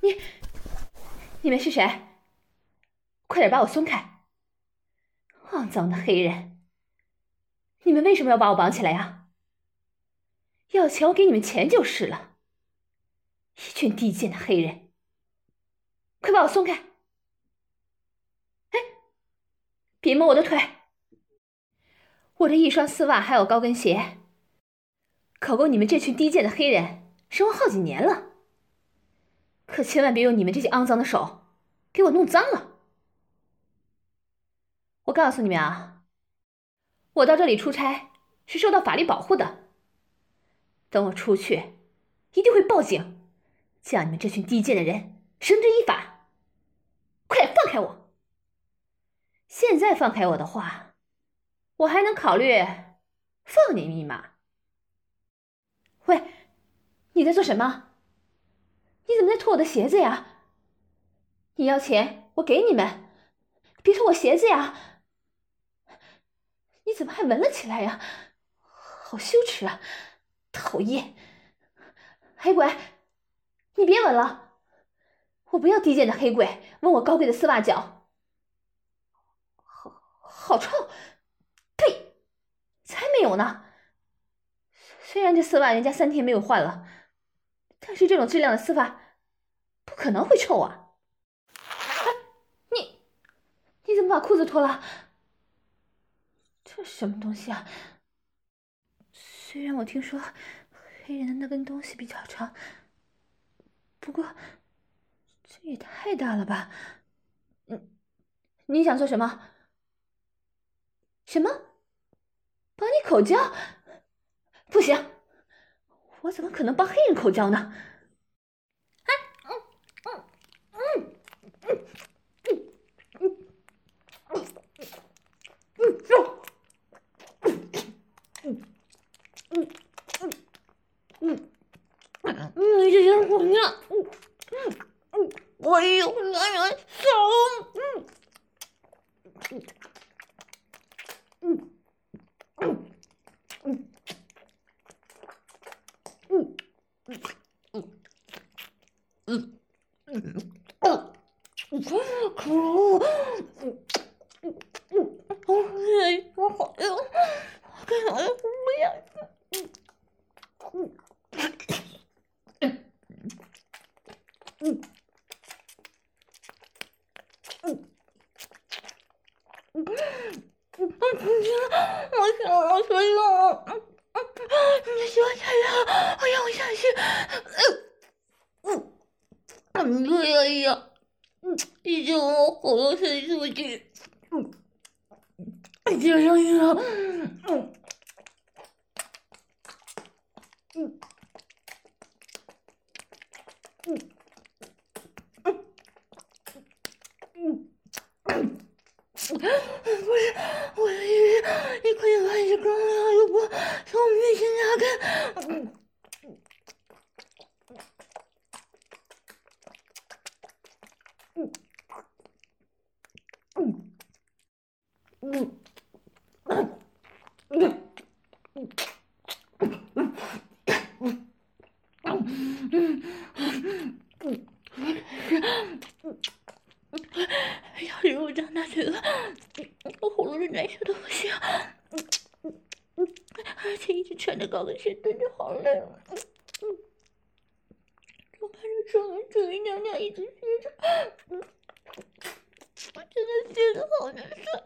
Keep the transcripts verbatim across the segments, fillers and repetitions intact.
你你们是谁？快点把我松开！肮脏的黑人！你们为什么要把我绑起来呀？要钱我给你们钱就是了。一群低贱的黑人！快把我松开！哎，别摸我的腿！我的一双丝袜还有高跟鞋，可够你们这群低贱的黑人生活好几年了。可千万别用你们这些肮脏的手给我弄脏了。我告诉你们啊，我到这里出差是受到法律保护的。等我出去，一定会报警，将你们这群低贱的人绳之以法。快点放开我！现在放开我的话，我还能考虑放你一马。喂，你在做什么？你怎么在脱我的鞋子呀？你要钱，我给你们，别脱我鞋子呀！你怎么还闻了起来呀？好羞耻啊！讨厌！黑鬼，你别闻了，我不要低贱的黑鬼闻我高贵的丝袜脚，好好臭！呸！才没有呢！虽然这丝袜人家三天没有换了，但是这种质量的丝袜不可能会臭啊！哎，你你怎么把裤子脱了？这什么东西啊？虽然我听说黑人的那根东西比较长，不过这也太大了吧？嗯，你想做什么？什么？帮你口交？不行，我怎么可能帮黑人口交呢？哎，嗯嗯嗯嗯嗯嗯嗯嗯。嗯嗯嗯嗯嗯，这些姑娘，嗯嗯嗯，我有男人手，嗯嗯嗯嗯嗯嗯嗯嗯嗯嗯，可恶！嗯嗯嗯，哎，我好饿，我干啥要不要？嗯嗯嗯嗯。嗯嗯，我想我睡了，嗯嗯，你喜欢下来，我让我下去，嗯嗯，对呀呀，嗯，已经往我喉咙伸出去，嗯，接上去了，嗯嗯嗯嗯嗯。不是，我的意思，你快点把你这钢牙又不从我们面前拿开！嗯嗯嗯嗯嗯嗯嗯要是我张大嘴了，我喉咙是难受的不行，而且一直穿着高跟鞋蹲着好累了。我看着窗外这一娘娘一直歇着，嗯，我真的觉得好难受，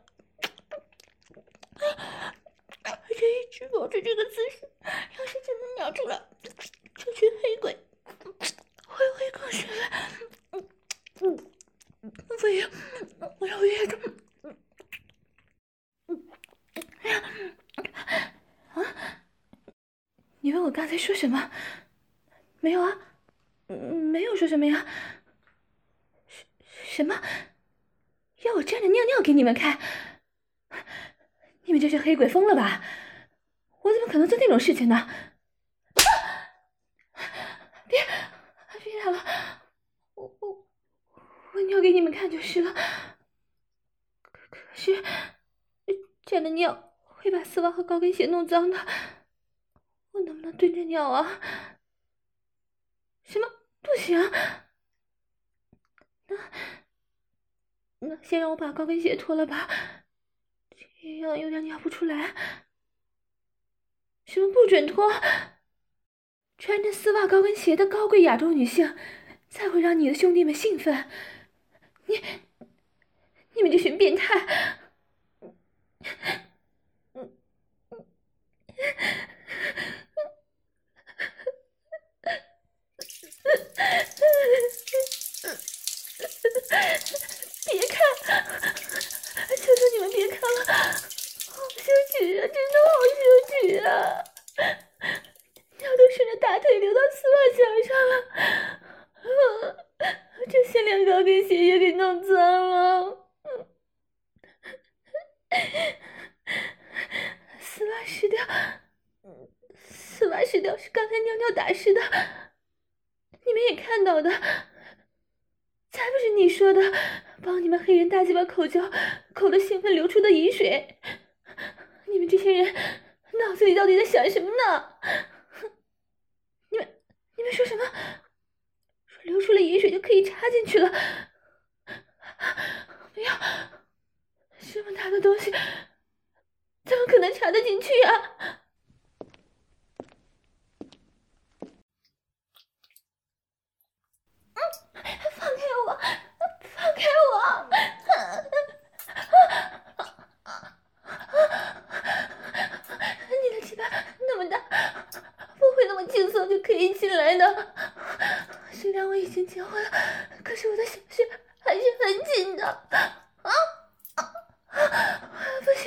而且一直保持这个姿势，要是真的尿出来，这群黑鬼会不会更是来？嗯嗯，不行，我要憋着。啊！你问我刚才说什么？没有啊，没有说什么呀。什什么？要我站着尿尿给你们看？你们这些黑鬼疯了吧？我怎么可能做那种事情呢？啊！别别打了，我我我尿给你们看就是了。可可是这样的尿会把丝袜和高跟鞋弄脏的，我能不能蹲着尿啊？什么？不行！ 先让我把高跟鞋脱了吧，这样有点尿不出来。什么不准脱？穿着丝袜高跟鞋的高贵亚洲女性才会让你的兄弟们兴奋。你你们这群变态！别看，求求你们别看了，好羞耻啊，真的好羞耻啊！尿都顺着大腿流到丝袜墙上了，这限量高跟鞋也给弄脏了。丝袜湿掉，丝袜湿掉是刚才尿尿打湿的，你们也看到的。才不是你说的，帮你们黑人大鸡巴口交，口的兴奋流出的饮水。你们这些人脑子里到底在想什么呢？你们你们说什么？说流出了饮水就可以插进去了？不要，这么大的东西怎么可能插得进去啊？放开我！放开我！你的鸡巴那么大，不会那么轻松就可以进来的。虽然我已经结婚了，可是我的小穴还是很紧的。啊啊！不行，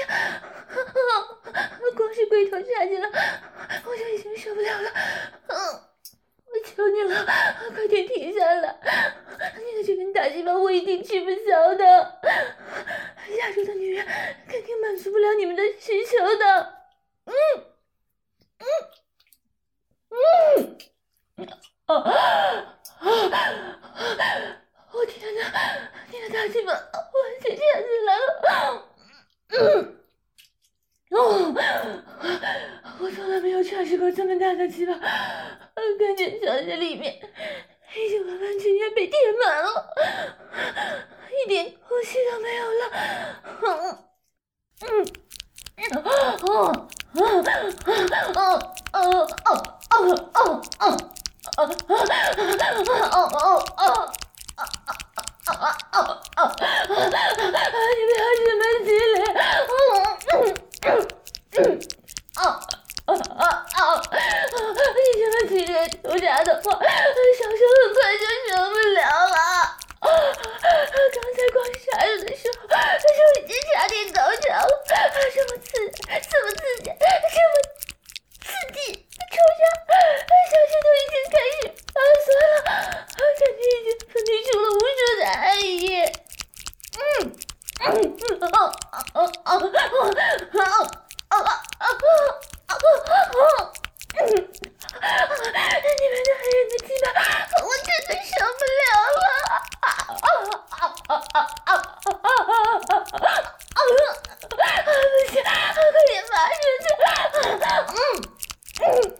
光是龟头插进了，我就已经受不了了。嗯。我求你了，快点停下来！你的这根大鸡巴我一定吃不消的。亚洲的女人肯定满足不了你们的需求的。嗯嗯嗯啊啊！我天哪，你的大鸡巴完全插进来了。嗯哦，我从来没有尝试过这么大的鸡巴。感觉小穴里面已经完完全全被填满了，一点呼吸都没有了。嗯嗯哦哦哦哦哦哦哦哦你不要这么激烈！啊啊啊！你这么激烈抽插的话，小手很快就受不了了。刚才光插入的时候就已经差点高潮了，这么刺，这么刺激，这么刺激抽插，小手都已经开始发酸了，感觉已经分泌出了无数的爱液。嗯嗯嗯啊啊啊啊啊啊啊啊！嗯，你们这黑人的鸡巴，我真的受不了了！啊啊啊啊啊啊啊啊！不行，快点拔出去！嗯嗯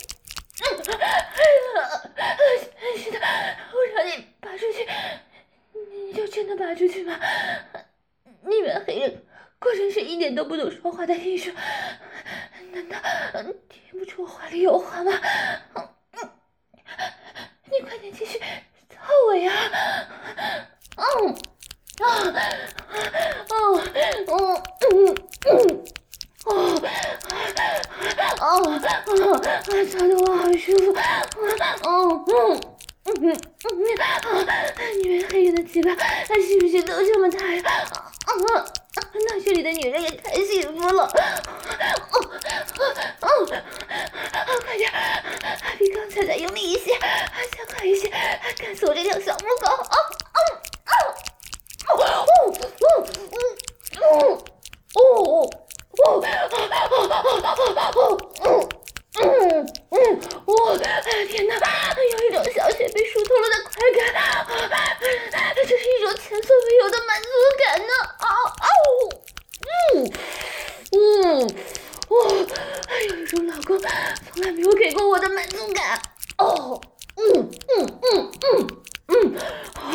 嗯，是的，我让你拔出去，你就真的拔出去吗？你们黑人果真是一点都不懂说话的艺术。难道听不出我话里有话吗？嗯，你快点继续操我呀！嗯啊哦哦嗯嗯哦哦哦，操得我好舒服！哦嗯嗯嗯啊！你们黑人的鸡巴是不是都这么大呀？啊！那这里的女人也太幸福了！哦哦哦！快点，比刚才再用力一些，加快一些，干死我这条小母狗！哦哦哦哦哦哦哦哦哦哦哦！嗯嗯，我天哪，有一种小穴被疏通了的快感，这是一种前所未有的满足感呢！啊啊嗯嗯，哦，有一种老公从来没有给过我的满足感。哦，嗯嗯嗯嗯嗯，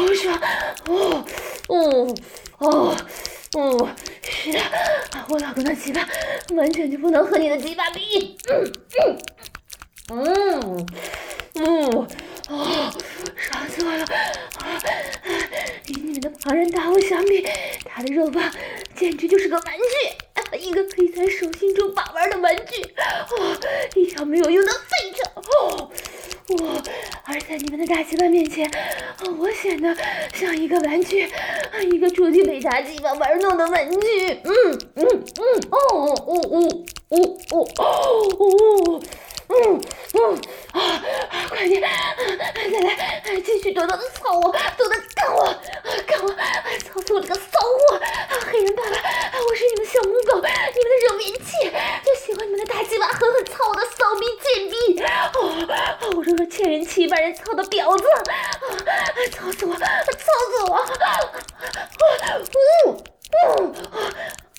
完全就不能和你的鸡巴比。嗯嗯嗯哦，爽死我了！与你们的庞然大物相比，他的肉棒简直就是个玩具，一个可以在手心中把玩的玩具，哦，一条没有用的废车，哦，我，而在你们的大鸡巴面前，哦，我显得像一个玩具，一个出去被大鸡巴玩弄的玩具。嗯嗯嗯，哦哦哦哦哦哦哦。嗯嗯啊，快点，再来，继续多多的操我，多多的干我，干我，操死我这个骚货！黑人爸爸，我是你们小母狗，你们的惹棉器，就喜欢你们的大鸡巴狠狠操我的骚逼贱逼！哦，我这个欠人七把人操的婊子！操死我，操死我！嗯嗯嗯。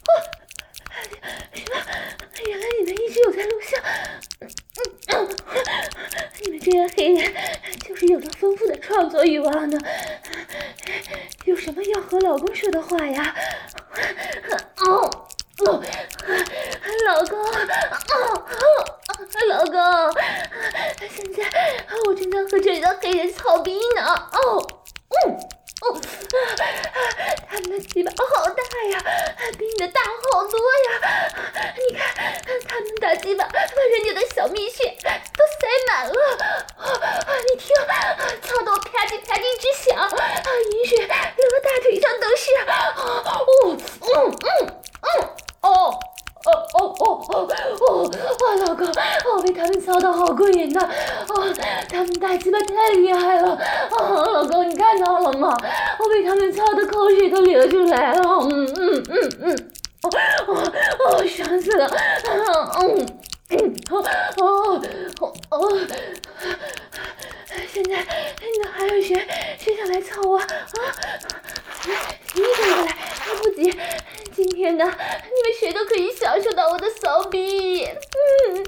什么？原来你们一直有在录像。嗯嗯，你们这些黑人就是有着丰富的创作欲望呢。有什么要和老公说的话呀？哦哦，老公，哦哦，老公，现在我正在和这里的黑人操逼呢。哦，嗯。哦，他们的鸡巴好大呀，比你的大好多呀！你看，他们大鸡巴把人家的小蜜穴都塞满了。你听，操得我啪叽啪叽直响，饮水流到大腿上都是。哦，嗯嗯嗯，哦。哦哦哦哦哦！我老公，我被他们操得好过瘾呐！哦，他们大鸡巴太厉害了！哦，老公，你看到了吗？我被他们操的口水都流出来了！嗯嗯嗯嗯，哦哦哦，爽死了！嗯嗯哦哦哦哦！现在那还有谁谁想来操我啊？你等过来，不急。今天呢，你们谁都可以享受到我的骚逼。嗯，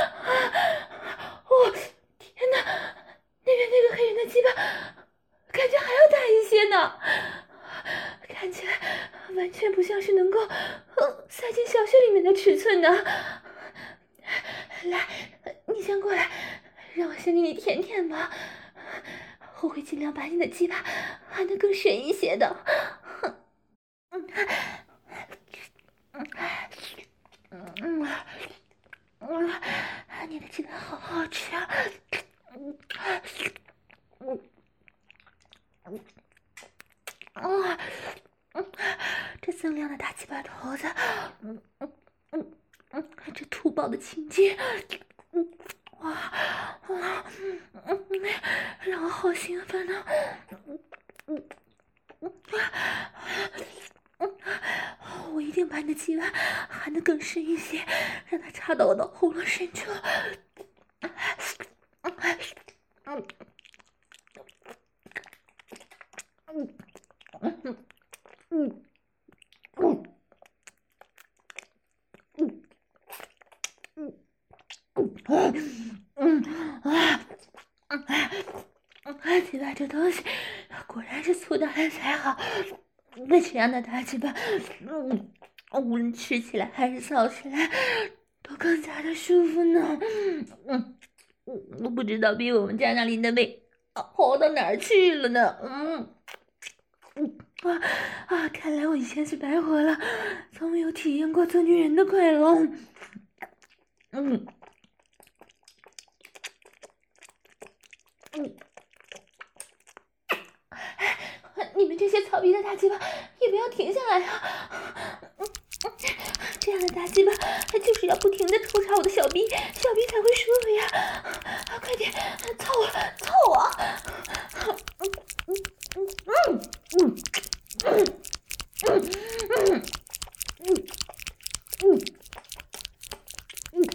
哦，天哪，那边那个黑人的鸡巴感觉还要大一些呢，看起来完全不像是能够呃塞进小穴里面的尺寸呢。来，你先过来，让我先给你舔舔吧。我会尽量把你的鸡巴含得更深一些的。嗯嗯嗯嗯，你的鸡巴好好吃啊！嗯嗯嗯嗯，这锃亮的大鸡巴头子，嗯嗯嗯嗯，这土爆的青筋，嗯哇哇嗯嗯，让我好兴奋啊！嗯嗯嗯嗯，我一定把你的鸡巴含得更深一些，让它插到我的喉咙深处。嗯嗯嗯嗯嗯嗯嗯嗯啊啊！鸡巴这东西果然是粗大的才好，那这样的大鸡巴，嗯，无论吃起来还是操起来，都更加的舒服呢。嗯，我不知道比我们家那里的胃好到哪儿去了呢。嗯。嗯啊啊！看来我以前是白活了，从没有体验过做女人的快乐。嗯嗯，你们这些草逼的大鸡巴也不要停下来啊！嗯嗯，这样的大鸡巴就是要不停的抽插我的小逼，小逼才会舒服呀！啊，快点，操我，操我！嗯嗯嗯嗯嗯。嗯嗯嗯嗯嗯嗯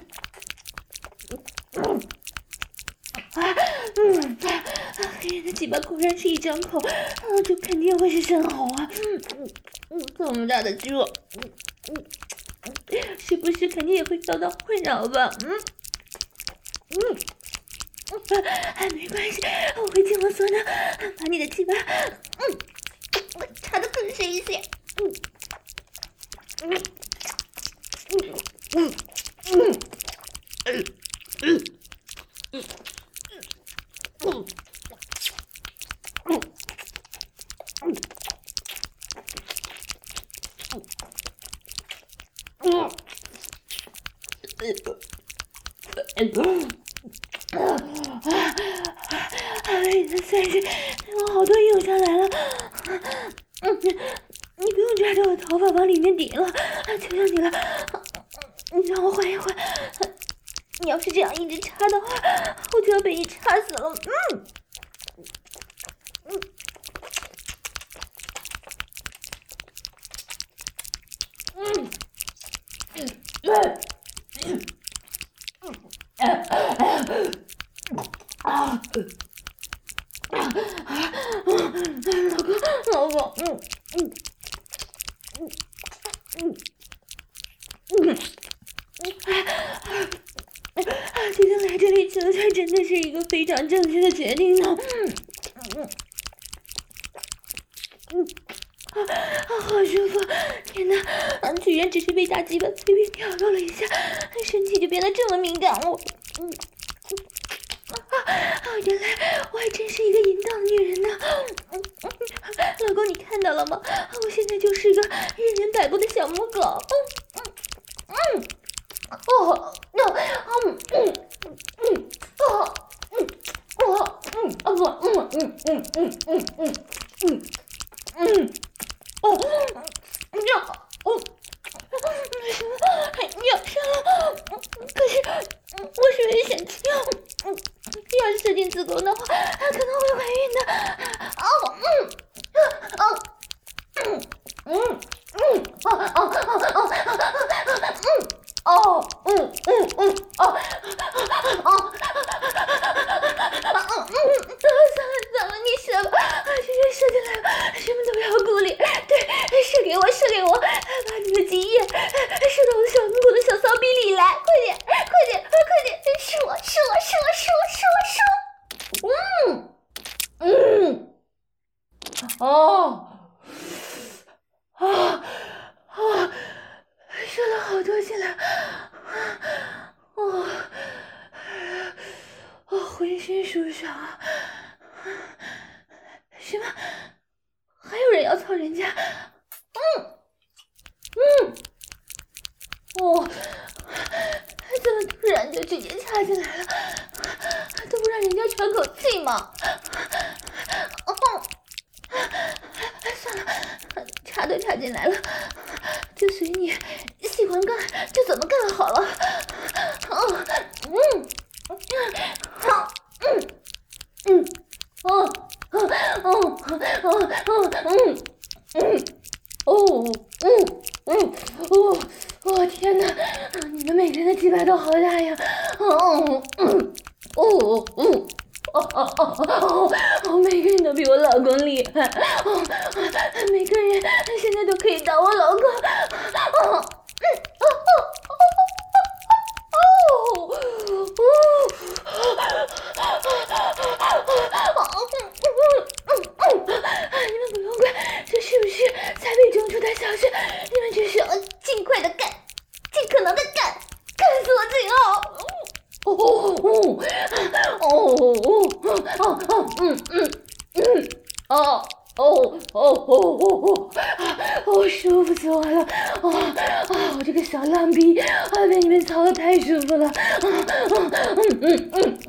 嗯啊嗯，黑人的鸡巴果然是一张口，啊，这肯定会是生蚝啊！嗯嗯嗯，这么大的鸡巴，嗯嗯嗯，是不是肯定也会遭到困扰吧？嗯嗯嗯，啊，没关系，我会尽我所能把你的鸡巴，嗯。插得更深一些，嗯嗯嗯算是我好多涌上来了。嗯，你不用抓着我头发往里面顶了，求求你了，你让我缓一缓。你要是这样一直插的话，我就要被你插死了。嗯。嗯。嗯。嗯。啊！老公，老公，嗯嗯嗯嗯嗯嗯，决定来这里求求，真的是一个非常正确的决定呢。嗯嗯嗯啊，好舒服！天哪，居然只是被大鸡巴随便挑逗了一下，身体就变得这么敏感了。嗯。啊！原来我还真是一个淫荡的女人呢。嗯嗯，老公，你看到了吗？我现在就是个任人摆布的小母狗。嗯嗯嗯，哦，那嗯嗯嗯哦嗯哦嗯啊不嗯嗯嗯嗯嗯嗯嗯嗯哦呀哦。什么？咬上了？可是我是有点生气。嗯，要是射进子宫的话，可能会怀孕的。哦，嗯，哦，嗯，嗯，嗯，哦，哦，哦，哦，嗯，哦，嗯，嗯，嗯，哦，哦，嗯，算了算了，你射吧，直接射进来吧，什么都不要顾虑。对，射给我，射给我，把你的精液射到我的小母狗的小骚逼里来，快点，快点，快点，射我，射我，射我，射我，射我，射我。嗯，嗯，哦，啊啊，射了好多进来，哦，哦，浑身舒爽。什么？还有人要操人家？嗯嗯，哦，怎么突然就直接插进来了？都不让人家喘口气吗？哦，算了，插都插进来了，就随你喜欢干就怎么干好了。哦，嗯，好，嗯嗯，哦。哦哦哦哦嗯嗯哦嗯嗯哦哦天哪！你们每个人的鸡巴都好大呀！哦嗯哦嗯哦哦哦哦哦，每个人都比我老公厉害哦，每个人现在都可以当我老公哦嗯哦哦哦哦哦。你们不用管这是不是才被种出的小事，你们只需要尽快的干，尽可能的干，干死我最好。哦哦哦哦哦哦嗯嗯嗯哦哦哦哦哦哦，舒服死我了！啊啊，我这个小浪逼啊，被你们操的太舒服了！啊啊嗯嗯嗯。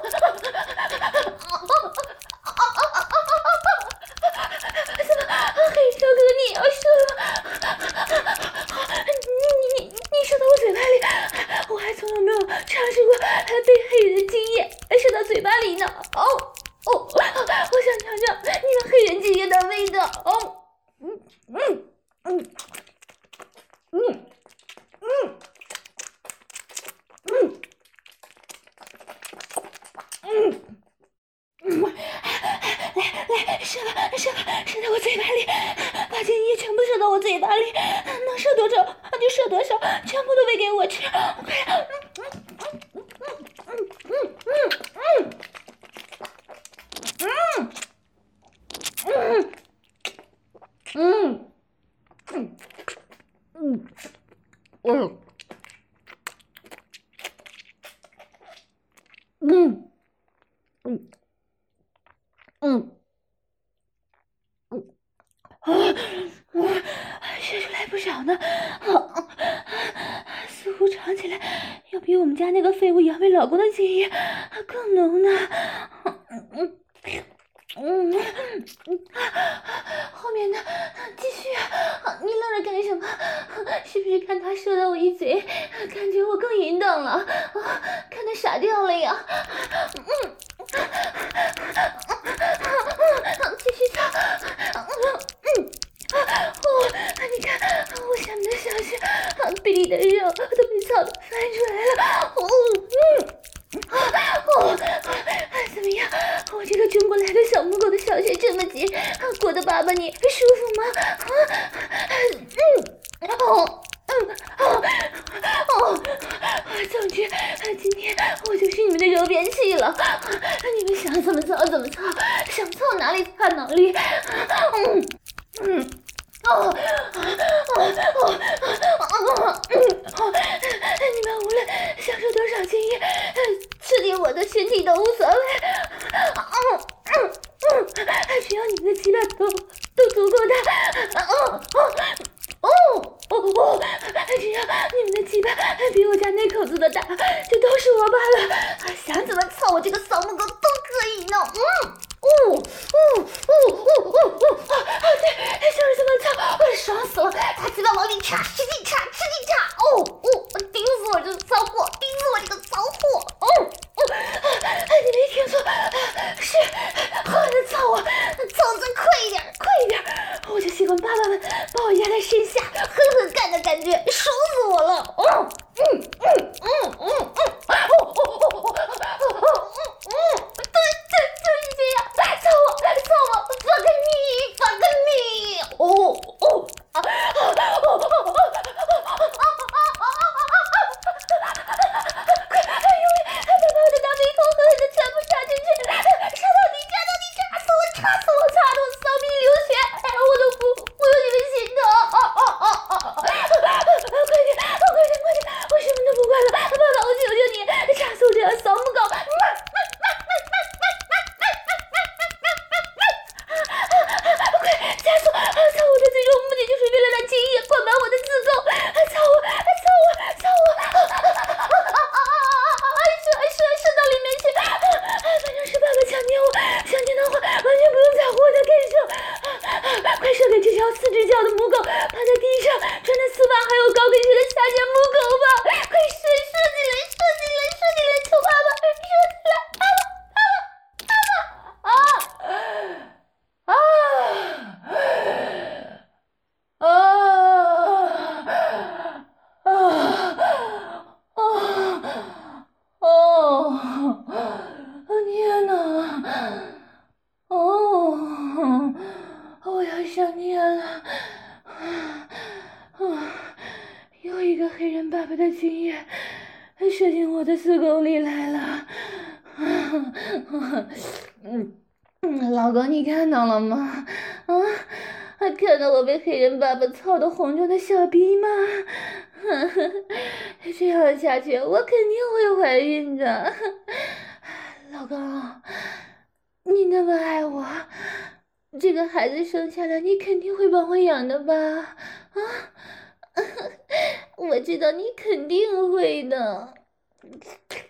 黑小哥，你要射了！你你你你射到我嘴巴里，我还从来没有尝试过被黑人的精液射到嘴巴里呢。哦哦，我想尝尝你们黑人精液的味道。哦，嗯嗯嗯嗯嗯嗯嗯嗯，来来射吧射吧射到我嘴巴里，把精液全部射到我嘴巴里，能射多少就射多少，全部都喂给我吃。快，嗯嗯嗯嗯嗯嗯嗯嗯嗯嗯嗯嗯嗯呢，啊，似乎尝起来要比我们家那个废物阳痿老公的精液更浓呢。嗯嗯嗯，后面呢？继续啊！你愣着干什么？是不是看他射到我一嘴，感觉我更淫荡了？啊，看他傻掉了呀！嗯，继续操！嗯，哦，你看我下面的小穴，臂里的肉都被操得翻出来了。哦，嗯。哦，怎么样？我这个中国来的小母狗的小穴这么紧，裹得爸爸你舒服吗？啊，嗯，哦，嗯，哦，哦，总之，今天我就是你们的揉便器了，你们想怎么操怎么操，想操哪里操哪里。嗯嗯。哦哦哦哦哦！嗯，哦，你们无论享受多少经验，吃进我的身体都无所谓。嗯嗯嗯，只要你们的鸡巴都都足够大。哦哦哦哦哦！只要你们的鸡巴比我家那口子的大，就都是我罢了。想怎么操我这个扫母狗都可以呢。嗯。哦哦哦哦哦哦！啊，对，就是这么操，我爽死了！他鸡巴往里插，使劲插，使劲插！哦哦，顶死我这个骚货，顶死我这个骚货！哦哦，你没听错，是好好的操我，操得快一点，快一点！我就喜欢爸爸们把我压在身下，狠狠干的感觉，爽死我了！哦，嗯嗯嗯嗯嗯，哦哦哦哦哦哦哦哦，对对就是这样。操我！操我！放开你！放开你！哦哦啊啊哦哦哦！快用力！快把我的大鼻孔狠狠的全部插进去！插到底！插到底！插死我！插死我！插得我骚逼流血！我都不不由你们心疼！哦哦哦哦哦！快点！快点！快点！我什么都不管了！爸爸，我求求你，插死我这条骚母狗！快加速！操我的最终目的就是为了让精液灌满我的子宫！操我！操我！操我！射射射到里面去！反正是爸爸强奸我，想听的话完全不用在乎我的感受。快射给这条四只脚的母狗，趴在地上穿着丝袜还有高跟鞋的下贱母狗吧！快射射进来！射进来！射进来！求爸爸！射进来！爸爸！爸爸！爸爸！啊！啊啊啊啊啊！天哪！哦，我要上天了！啊，又一个黑人爸爸的精液射进我的子宫里来了！嗯。老公，你看到了吗？啊，看到我被黑人爸爸操得红肿的小逼吗？这样下去，我肯定会怀孕的。老公，你那么爱我，这个孩子生下来，你肯定会帮我养的吧？啊，我知道你肯定会的。